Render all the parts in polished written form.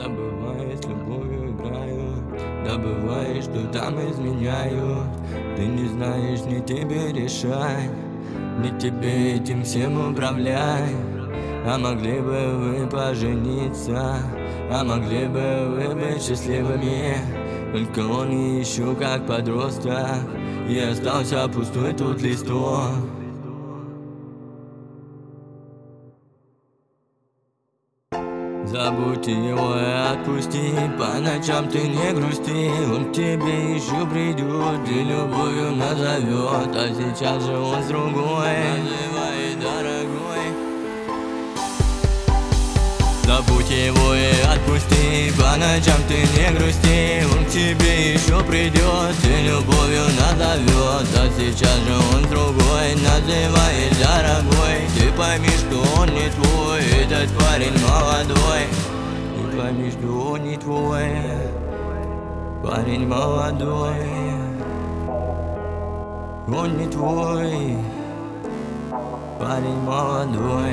Да бывает, с любовью играю, да бывает, что там изменяю. Ты не знаешь, не тебе решать, не тебе этим всем управлять. А могли бы вы пожениться, а могли бы вы быть счастливыми. Только он еще как подросток, и остался пустой тут листок. Забудь его и отпусти, по ночам ты не грусти. Он к тебе еще придет и любовью назовет, а сейчас же он с другой. Называй, дорогой. Забудь его и отпусти, по ночам ты не грусти. Он к тебе еще придет и любовью назовет, а сейчас же он с другой. Называй, дорогой. Ты пойми, что он не твой, этот парень молодой. Ты пойми, что он не твой, парень молодой. Он не твой, парень молодой.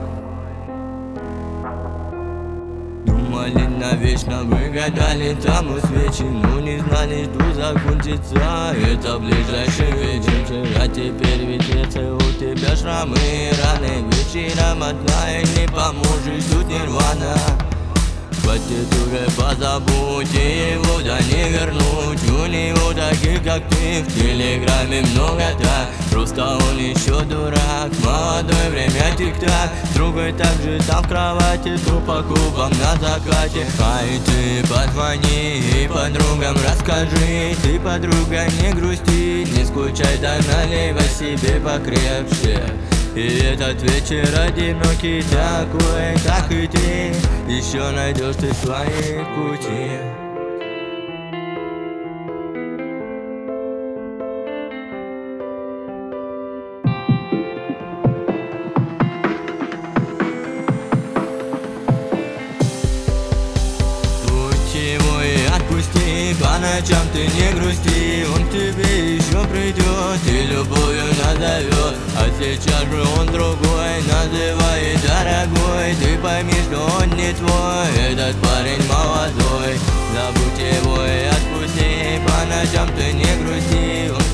Думали навечно, вы гадали там у свечи, но не знали, что закончится это ближайший вечер. А теперь ведь это у тебя шрамы и раны. Вечером одна и не поможет, тут нирвана. Хватит уже, позабудьте его, да не вернуть. У него таких, как ты, в телеграме много так. Просто он еще дурак, молодой, время тик-так. Другой также там в кровати, то по клубам на закате. А и ты позвони и подругам расскажи. Ты, подруга, не грусти, не скучай, да наливай себе покрепче. И этот вечер одинокий такой, так и ты еще найдешь ты свои пути. Будь его и отпусти, по ночам ты не грусти. Он к тебе еще придет и любовью назовет, а сейчас же он другой. Называй, дорогой. Ты пойми, что он не твой, этот парень молодой. Забудь его и отпусти, по ночам ты не грусти. Он